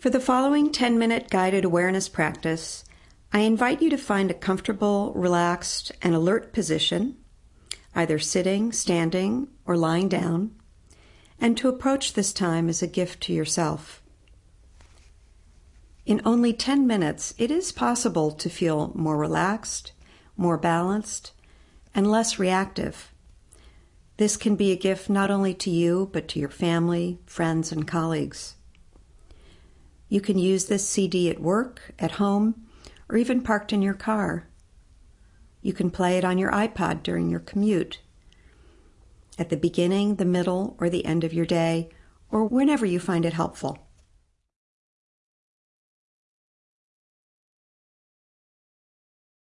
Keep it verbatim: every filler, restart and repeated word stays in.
For the following ten-minute guided awareness practice, I invite you to find a comfortable, relaxed, and alert position, either sitting, standing, or lying down, and to approach this time as a gift to yourself. In only ten minutes, it is possible to feel more relaxed, more balanced, and less reactive. This can be a gift not only to you, but to your family, friends, and colleagues. You can use this C D at work, at home, or even parked in your car. You can play it on your iPod during your commute, at the beginning, the middle, or the end of your day, or whenever you find it helpful.